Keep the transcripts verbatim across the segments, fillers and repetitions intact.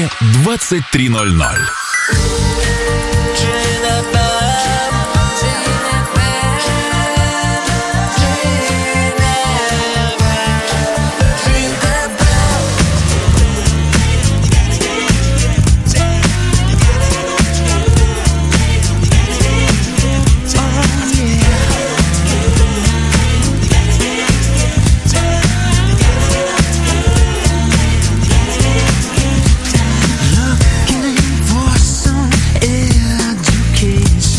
Ровно двадцать три ноль ноль. Looking for some education.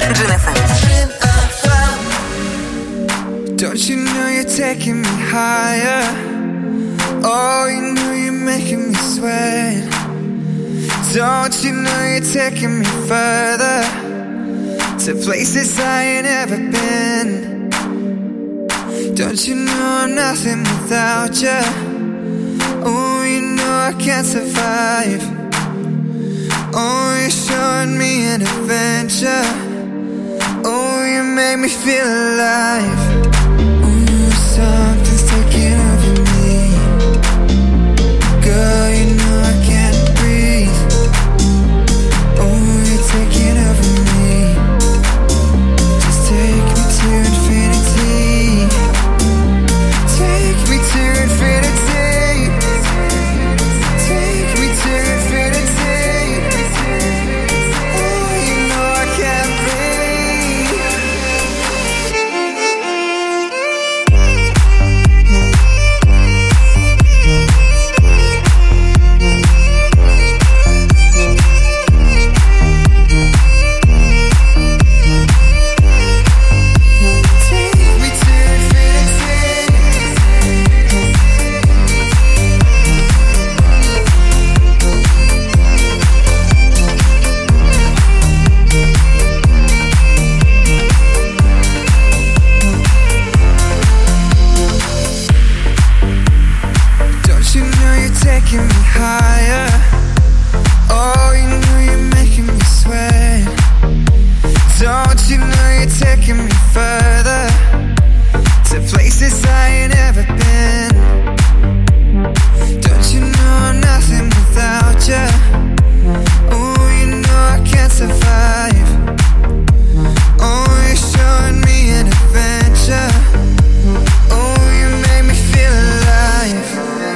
Virgin F M. Don't you know you're taking me higher? Oh, you know you're making me sweat. Don't you know you're taking me further, to places I ain't ever been. Don't you know I'm nothing without you? Oh, you know I can't survive. Oh, you're showing me an adventure. Oh, you make me feel alive. Oh, something's taking over me. Girl, you know I can't breathe. Oh, you're taking over me. Just take me to infinity. Take me to infinity. Take me to infinity. Oh, you know I can't breathe. Taking me higher. Oh, you know you're making me sweat. Don't you know you're taking me further, to places I ain't ever been. Don't you know I'm nothing without you? Oh, you know I can't survive. Oh, you're showing me an adventure. Oh, you make me feel alive.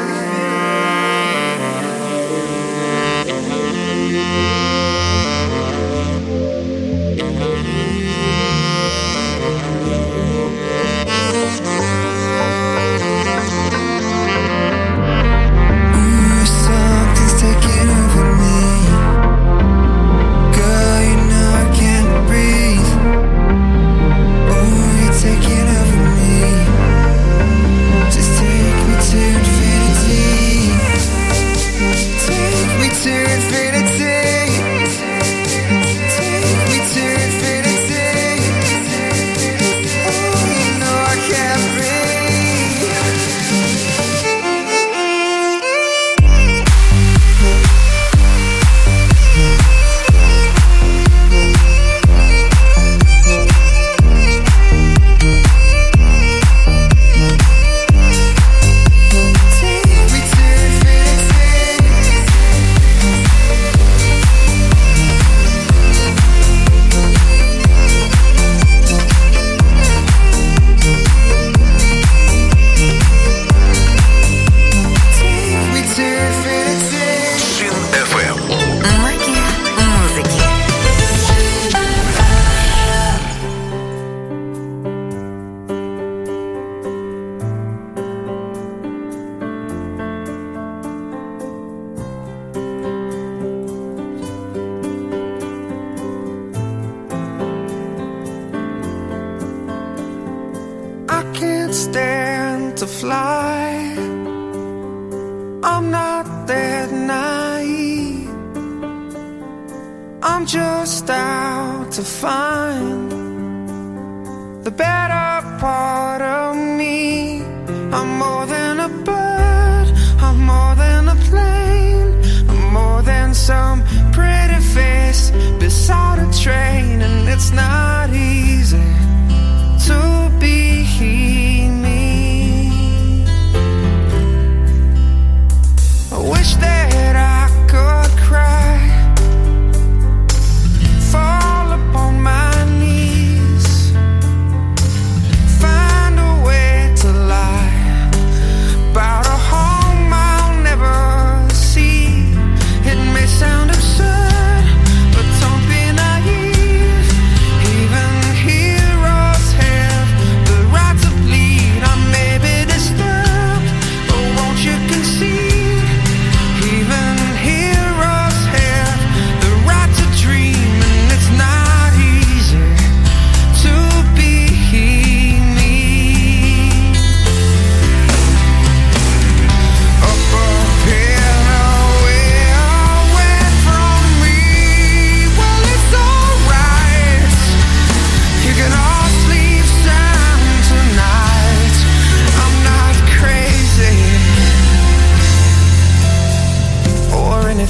Stand to fly. I'm not that naive. I'm just out to find the better part of me. I'm more than a bird, I'm more than a plane, I'm more than some pretty face beside a train. And it's not easy to be me. I wish that I could cry, fall upon my knees,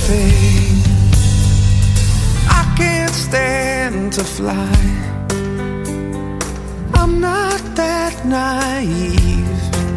fate. I can't stand to fly. I'm not that naive.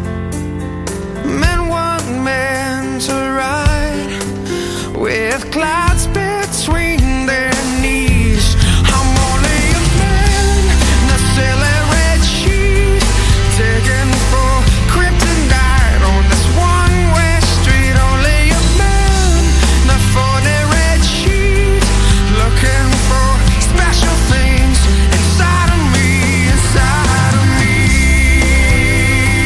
Men want men to ride with clouds between their knees. I'm only a man in a silly red sheet, taken for kryptonite on this one-way street. Only a man in a forty red sheet, looking for special things inside of me, inside of me.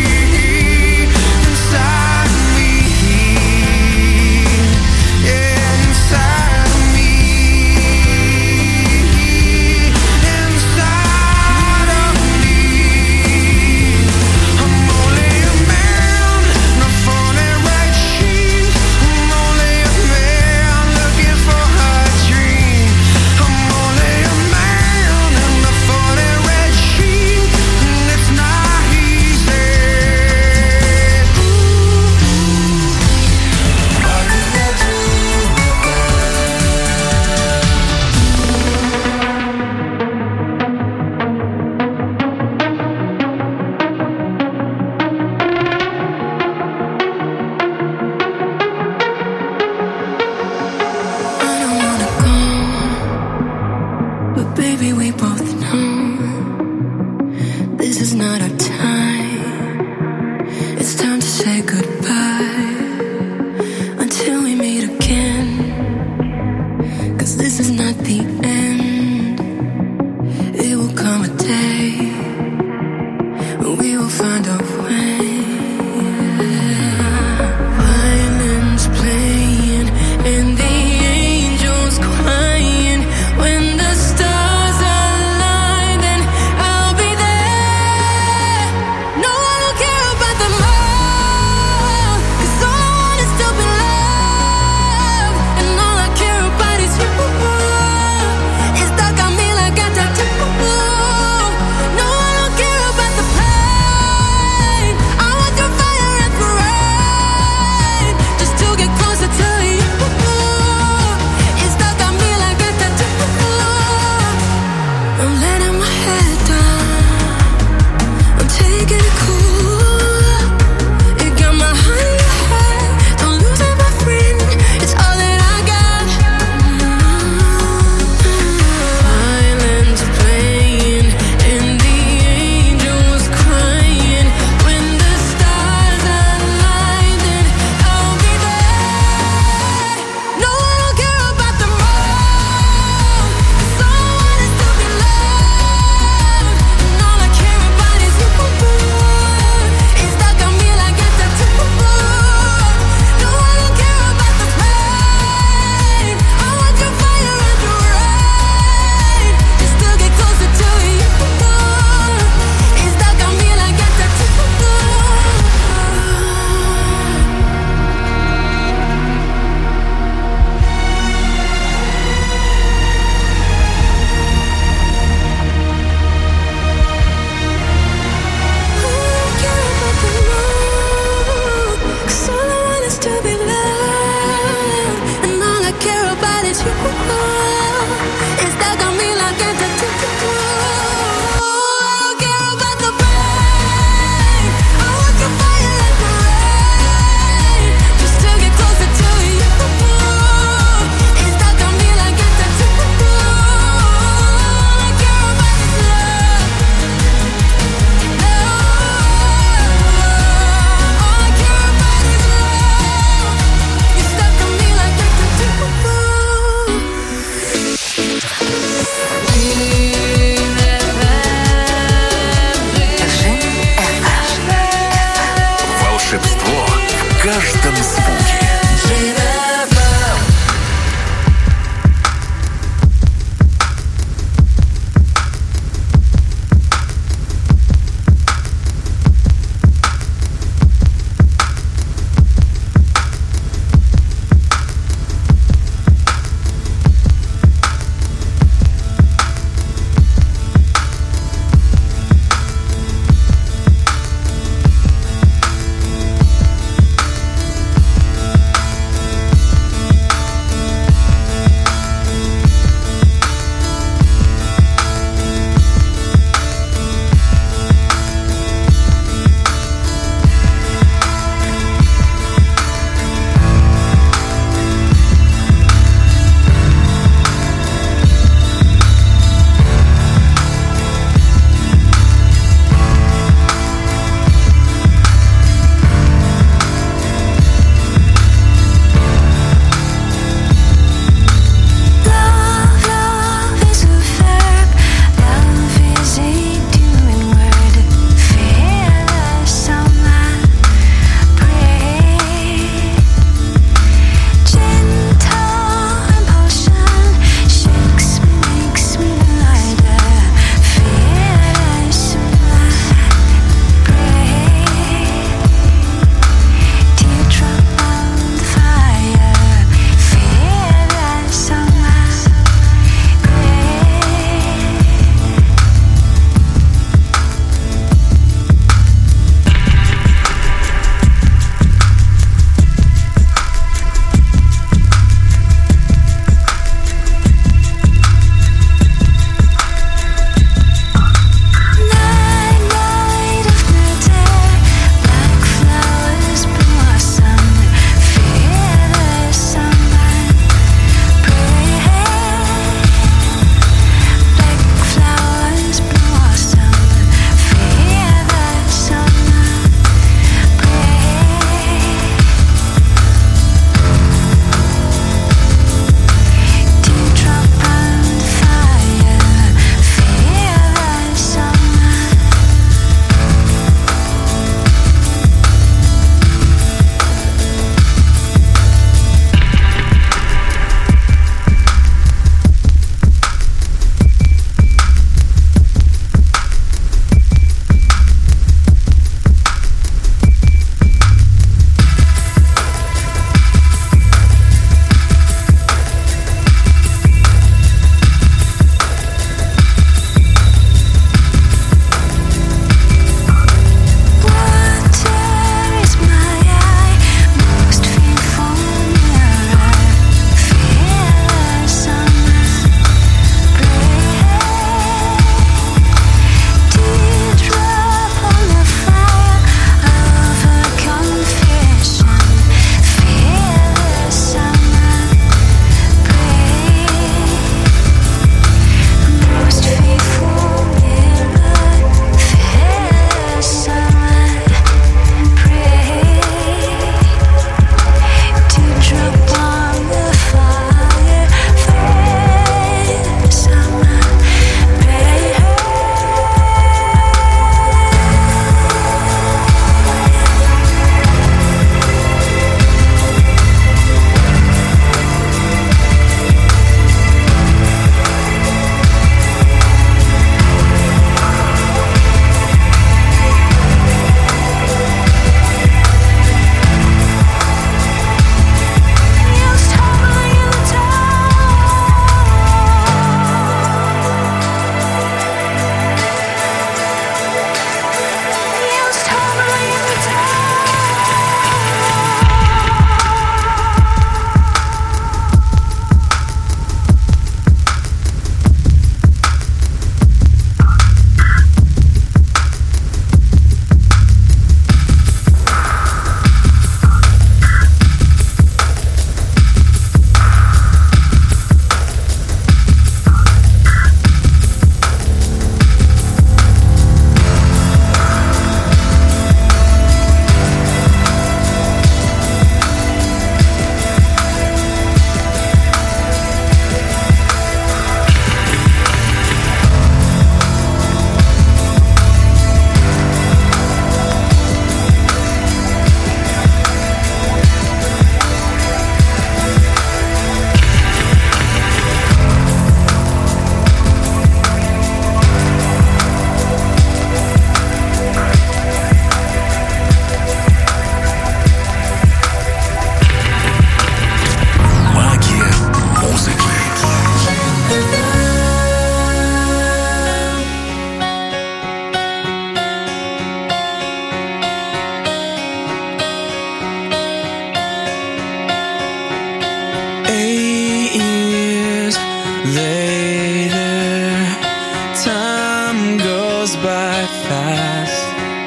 later. Time goes by fast.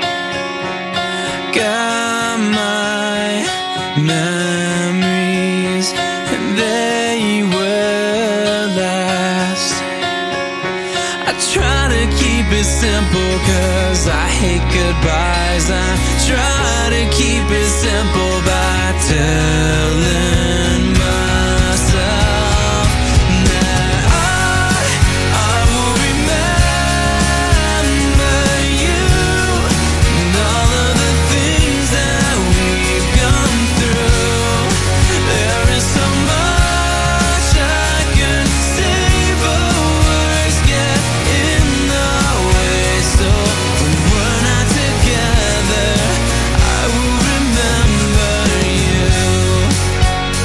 Got my memories, and they will last. I try to keep it simple, cause I hate goodbyes. I try to keep it simple by telling myself that I, I will remember you and all of the things that we've gone through. There is so much I can say, but words get in the way. So when we're not together, I will remember you.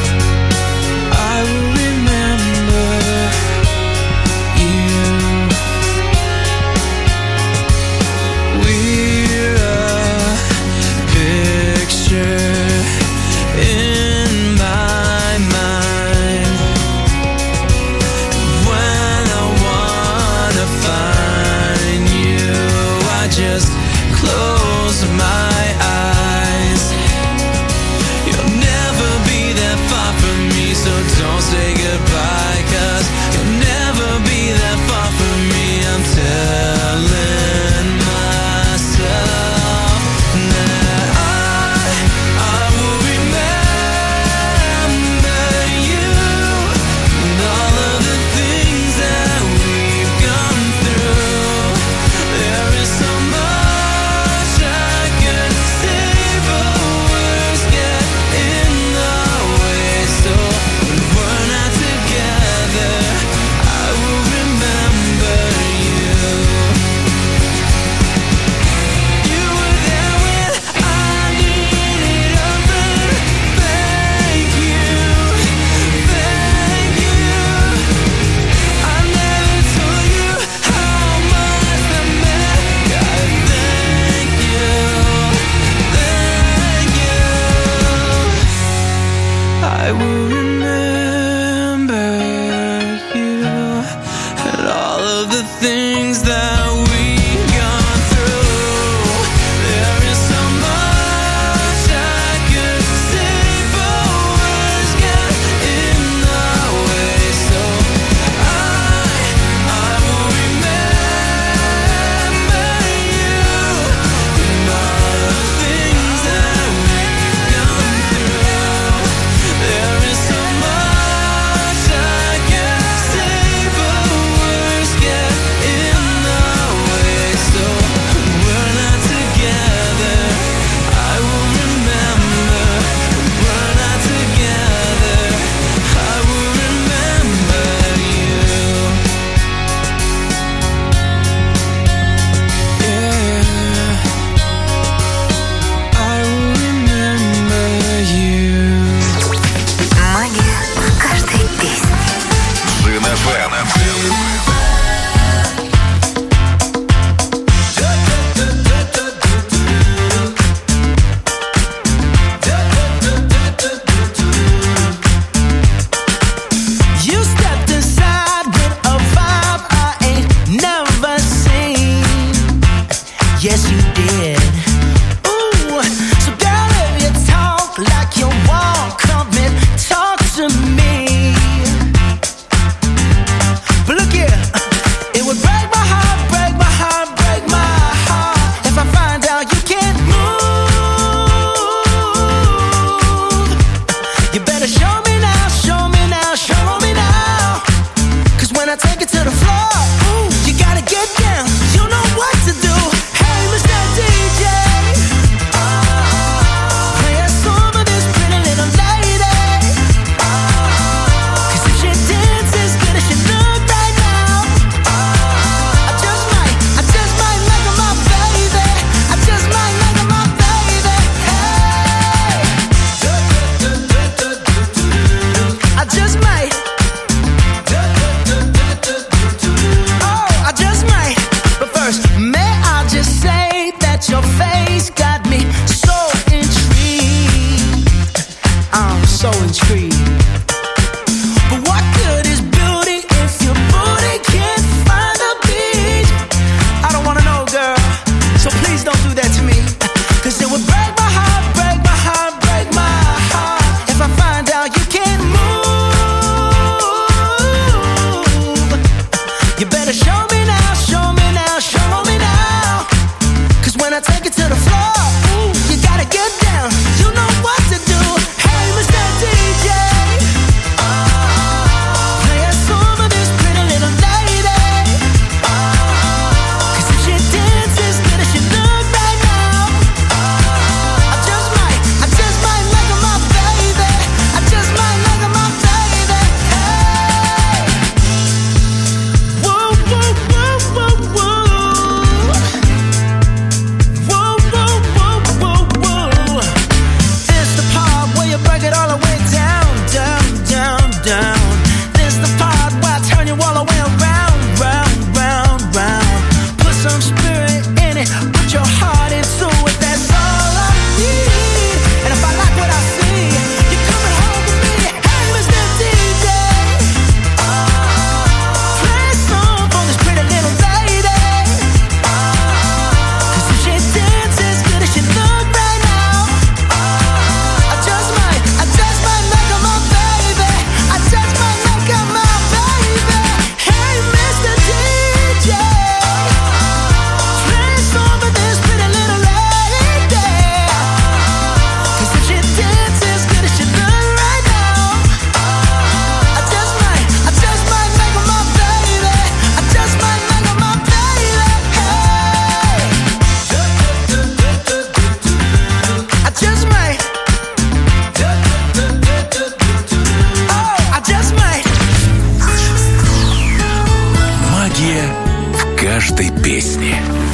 этой песни.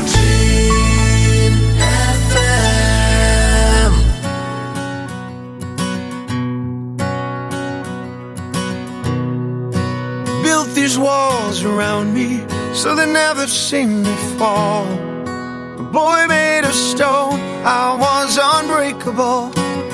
Built these walls around me so they never see me fall. A boy made of stone, I was unbreakable.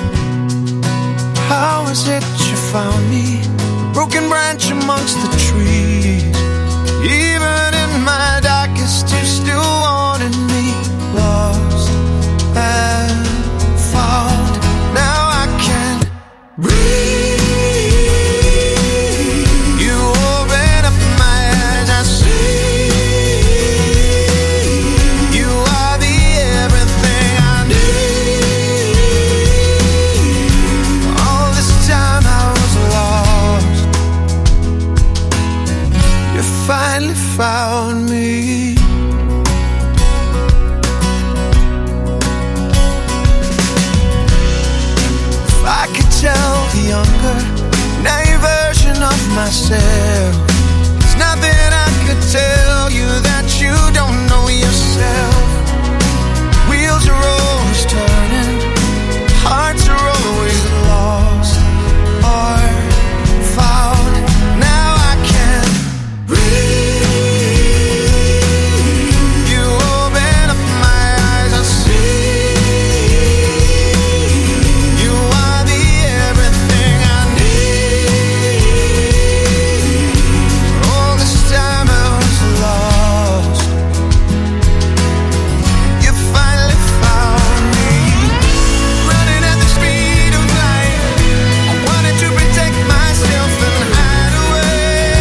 How is it you found me? A broken branch amongst the trees. Even in my darkest, you still wanted me. Lost and found. Now I can't breathe. You open up my eyes, I see. You are the everything I need. All this time I was lost. You finally found me. If I could tell the younger, naive version of myself, there's nothing I could tell you that you don't know yourself. Wheels are always turning, hearts are always lost or found. Now I can't breathe. You open up my eyes, I see. You are the everything I need. All this time I was lost. You finally found me. Running at the speed of light, I wanted to protect myself and hide away.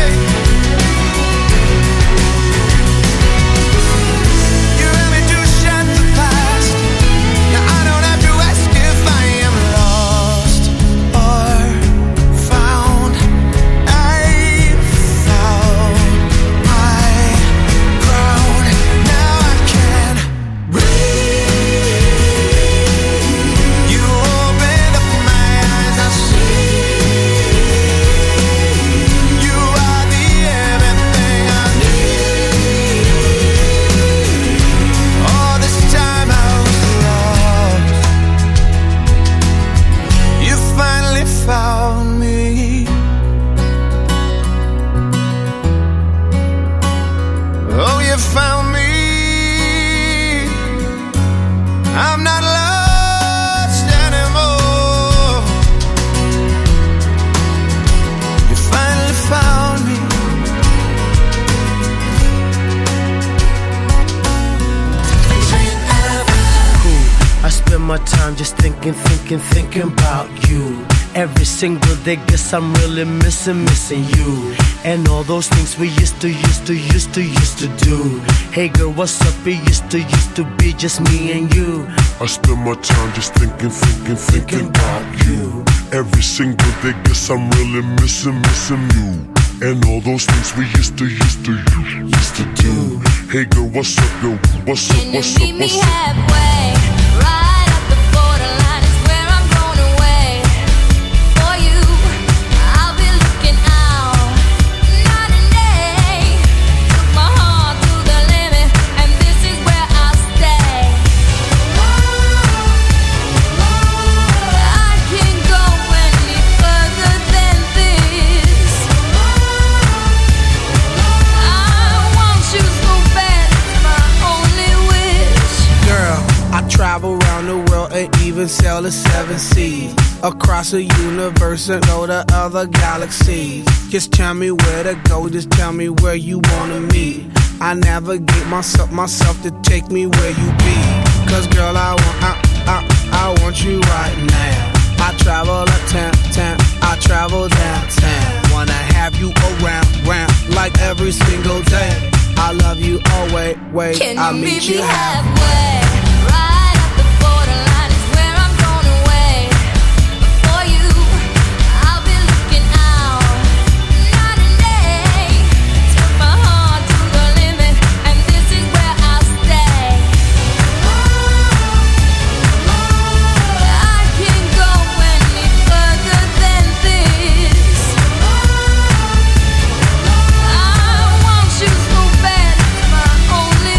You helped me to shut the past. Now I don't have to ask if I am lost or found. I found my ground. Now I can breathe. You open up my eyes, I see. You are the everything I need. All this time I was lost. You finally found me. Oh, you found me. I'm not lost anymore. You finally found me. I spend my time just thinking, thinking, thinking about you. Every single day, guess I'm really missing, missing you. And all those things we used to, used to, used to, used to do. Hey girl, what's up? It used to, used to be just me and you. I spend my time just thinking, thinking, thinking about you. Every single day, guess I'm really missing, missing you. And all those things we used to, used to, used to do. Hey girl, what's up, yo? What's up, Can you what's up, meet me what's up? halfway? Right at the borderline is where I'm going away. For you, I'll be looking out night and day. Took my heart to the limit, and this is where I'll stay. I can't go any further than this. I want you so bad, it's my only wish. Girl, I travel around the world and even sail the seven seas. Across the universe and go to other galaxies. Just tell me where to go, just tell me where you wanna meet. I navigate myself, myself to take me where you be. Cause girl, I want, I, I, I want you right now. I travel uptown, town, I travel downtown. Wanna have you around, round, like every single day. I love you always, wait, Can I'll you meet meet you me halfway. halfway? Right at the borderline is where I'm going away. For you, I'll be looking out night and day. Took my heart to the limit, and this is where I'll stay. I can't go any further than this. I want you so bad, it's my only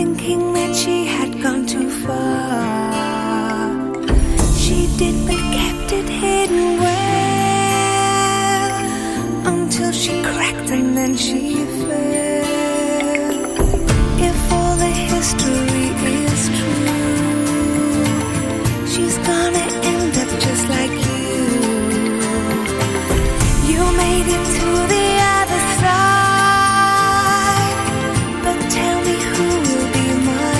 thinking that she had gone too far. She did but kept it hidden well, until she cracked and then she fell. If all the history is true, she's gonna end up just like you. You made it to the other side, but tell me who will be mine.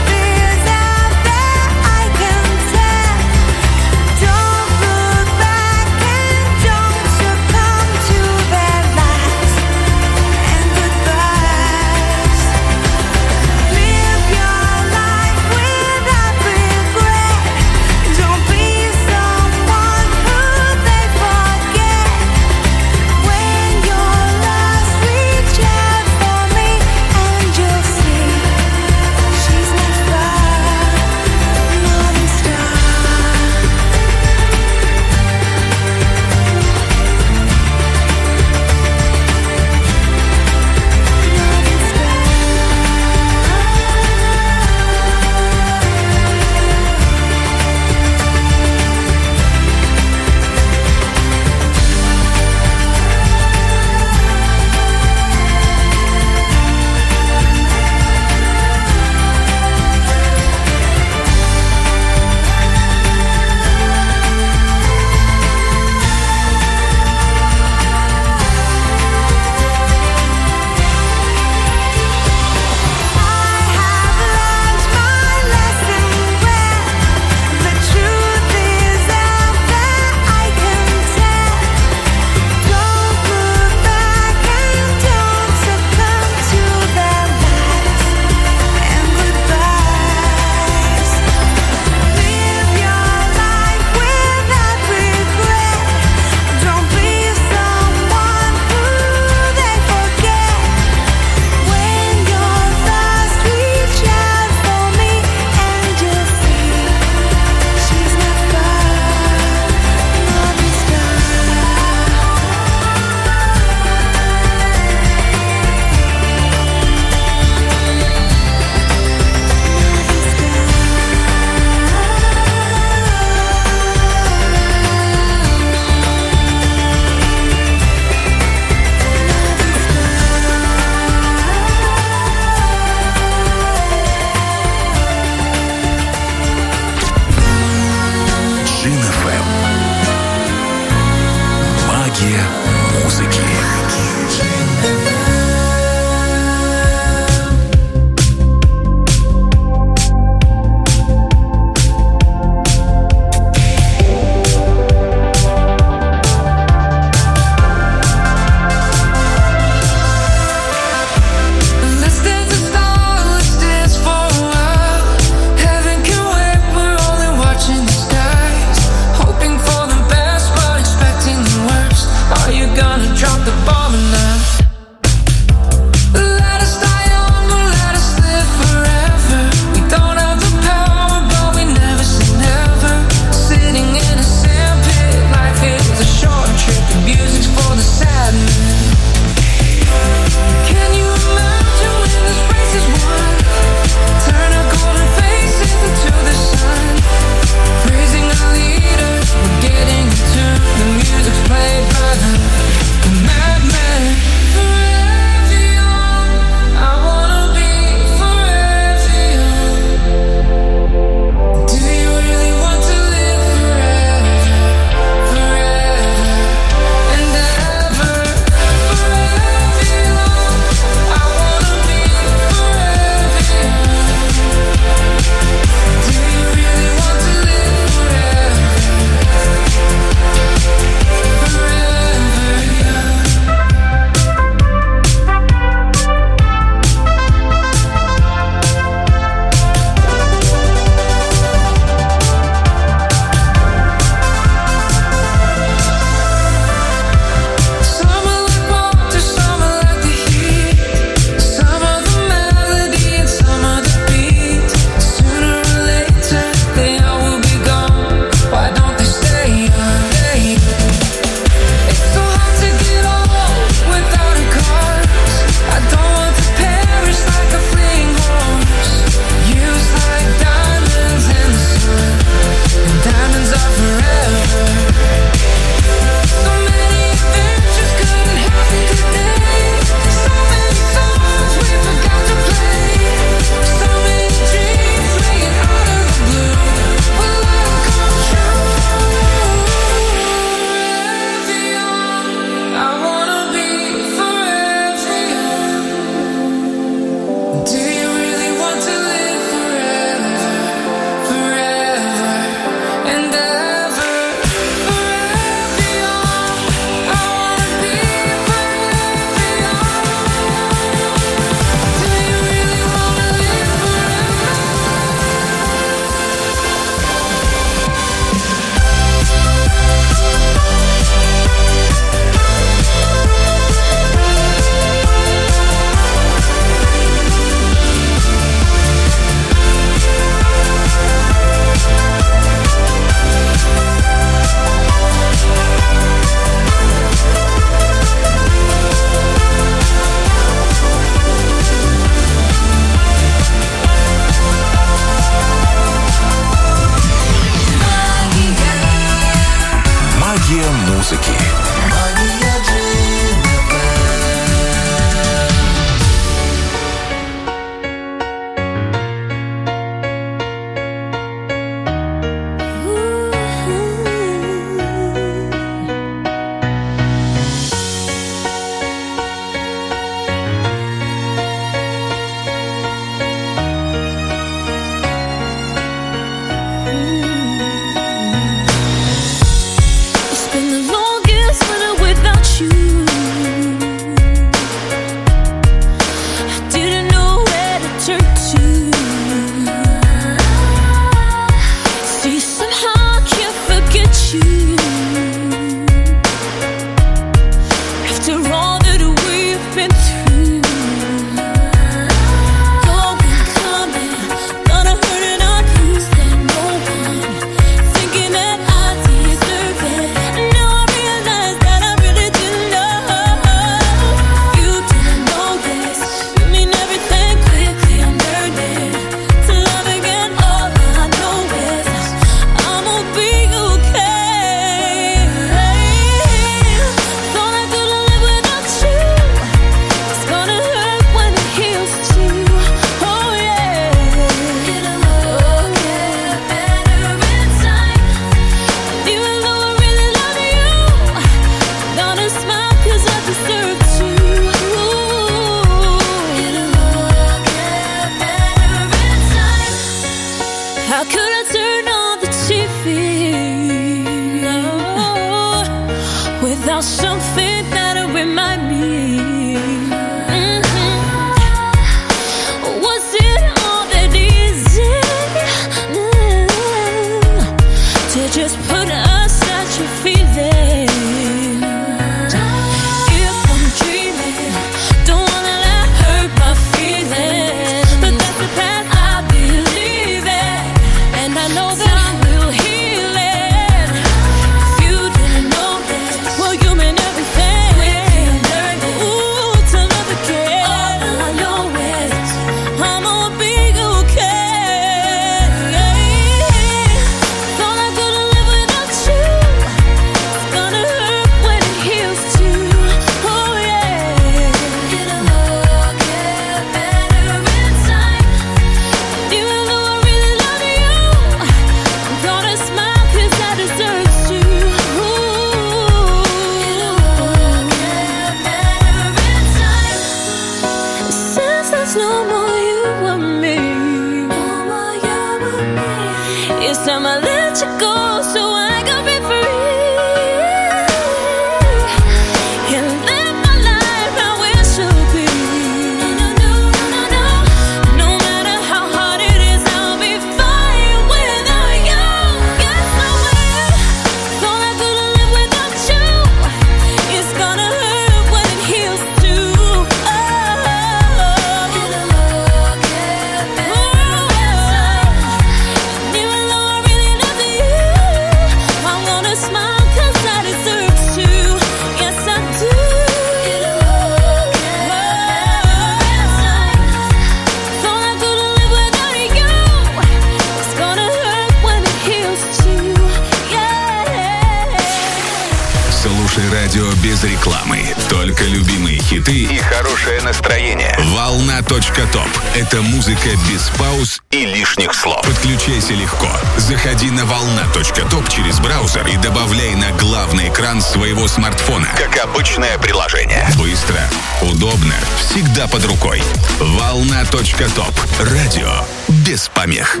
без рекламы. Только любимые хиты и хорошее настроение. Волна.топ. Это музыка без пауз и лишних слов. Подключайся легко. Заходи на волна.топ через браузер и добавляй на главный экран своего смартфона. Как обычное приложение. Быстро, удобно, всегда под рукой. Волна.топ. Радио без помех.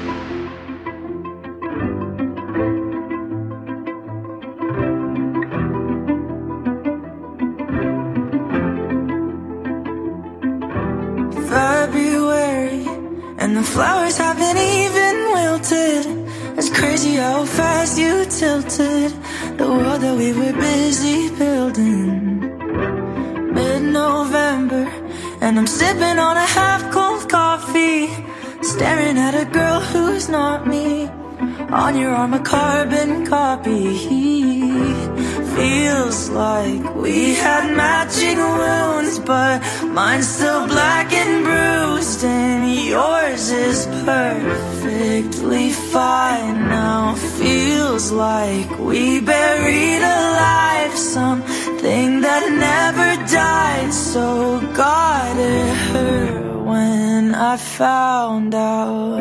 February, and the flowers haven't even wilted. It's crazy how fast you tilted the world that we were busy building. Mid-November, and I'm sipping on a half-cold coffee, staring at a girl who's not me. On your arm, a carbon copy. Feels like we had matching wounds, but mine's still black and bruised, and yours is perfectly fine now. Feels like we buried alive something that never died. So God, it hurt when I found out.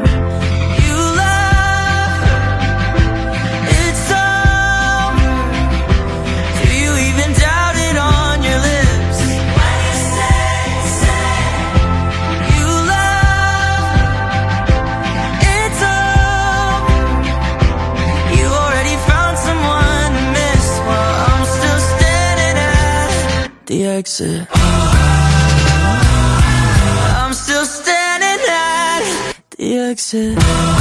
The exit. I'm still standing at the exit.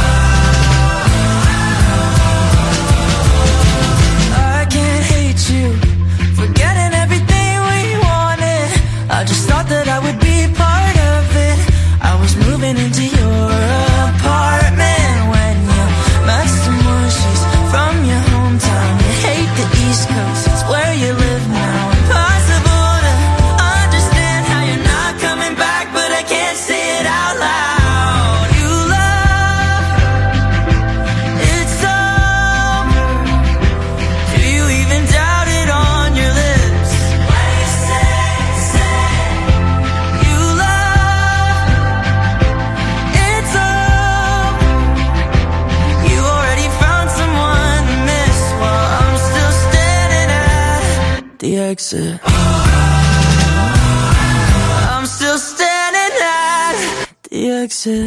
I can't hate you for getting everything we wanted. I just thought that I would be part of it. I was moving into your apartment when you met someone. She's from your hometown. You hate the East Coast, it's where you live now. Exit. I'm still standing at the exit.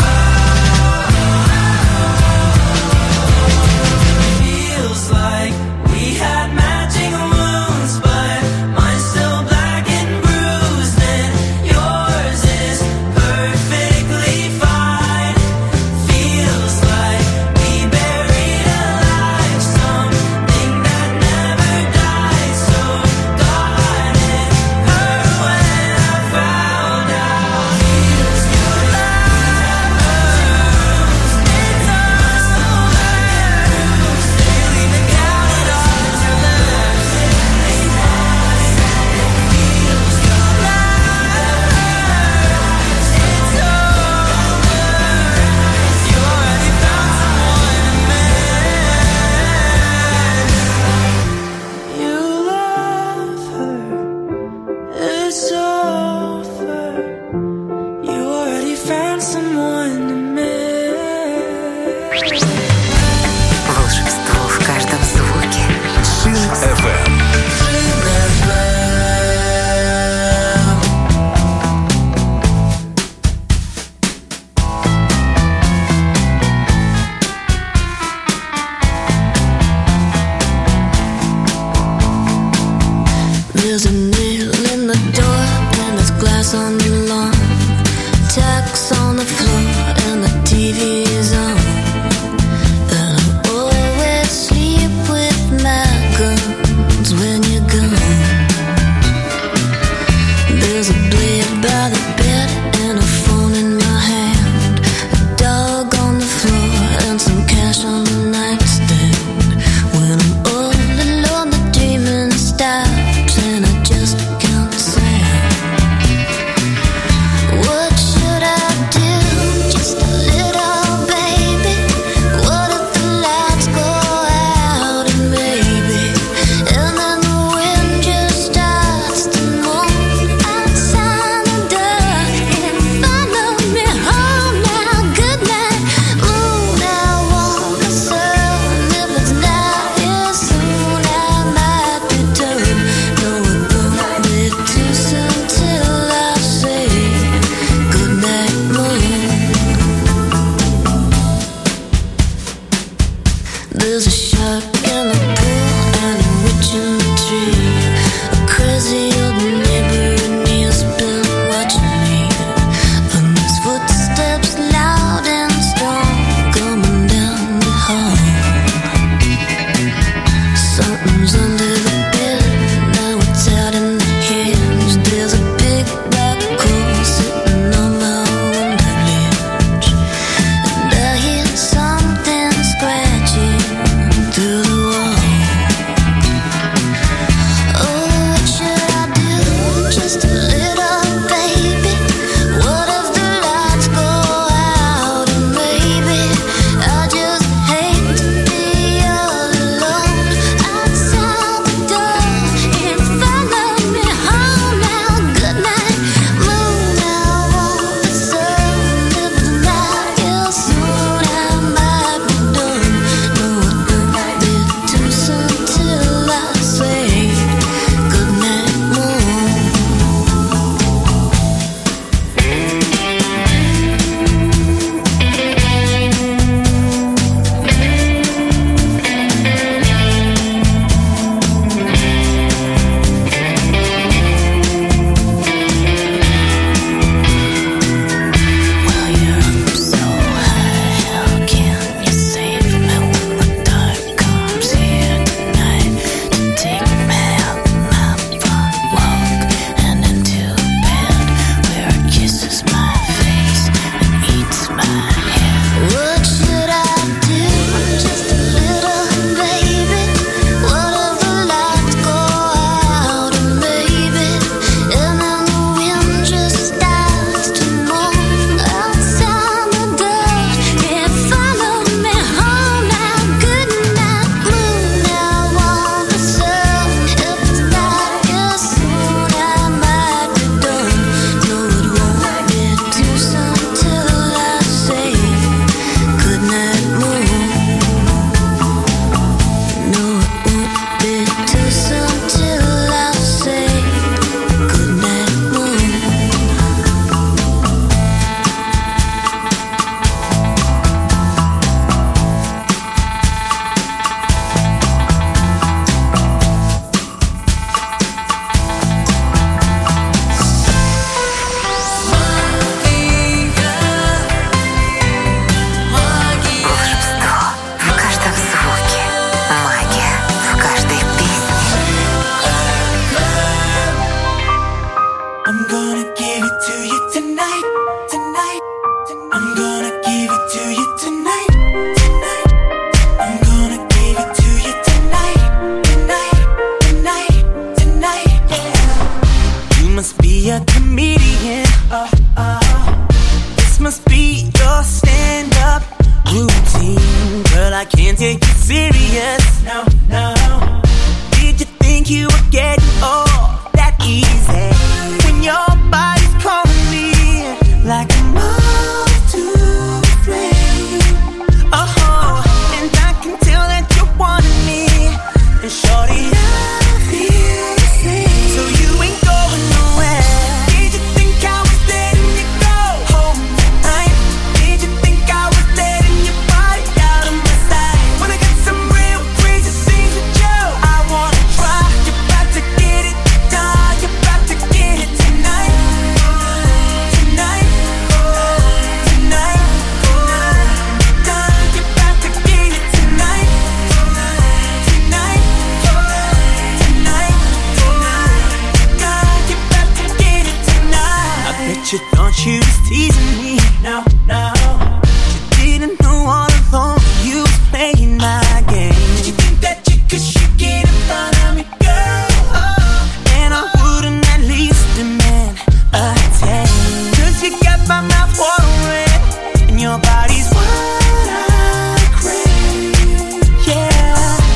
Feels like we had matching wounds, but mine's still black and bruised, and yours is perfectly fine. Feels like we buried alive something that never died. So God, it hurt when I found out. Feels thought you was teasing me. No, no. You didn't know all along you was playing my game. Did you think that you could shake it in front of me, girl? Oh. And I wouldn't at least demand a taste. Cause you got my mouth watering and your body's wild.